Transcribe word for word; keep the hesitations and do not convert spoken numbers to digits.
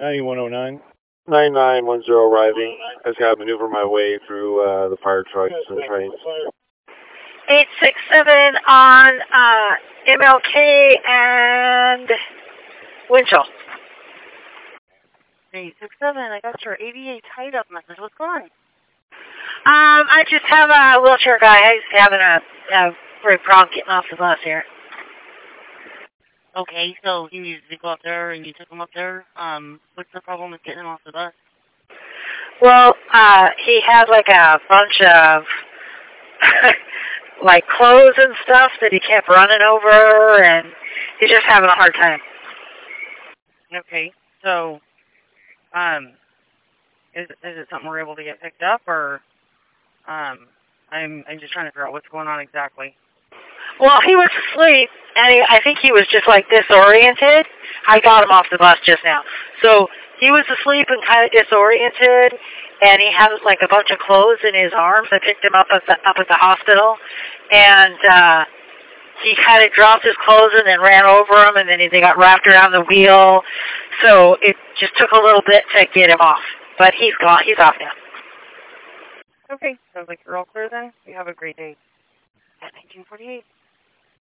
ninety-one oh nine. nine nine one zero arriving. I just got to maneuver my way through uh, the fire trucks and trains. eight six seven on uh, M L K and Winchell. eight six seven, I got your eighty-eight tied up message. What's going on? Um, I just have a wheelchair guy. He's having a, a great problem getting off the bus here. Okay, so he needs to go up there and you took him up there. Um, what's the problem with getting him off the bus? Well, uh, he had like a bunch of like clothes and stuff that he kept running over, and he's just having a hard time. Okay, so, um, is is it something we're able to get picked up, or, um, I'm I'm just trying to figure out what's going on exactly. Well, he was asleep, and he, I think he was just like disoriented. I got him off the bus just now. So he was asleep and kind of disoriented, and he had like a bunch of clothes in his arms. I picked him up at the, up at the hospital, and uh, he kind of dropped his clothes and then ran over them, and then he, they got wrapped around the wheel. So it just took a little bit to get him off, but he's gone. He's off now. Okay, sounds like you're all clear then. You have a great day. At nineteen forty-eight.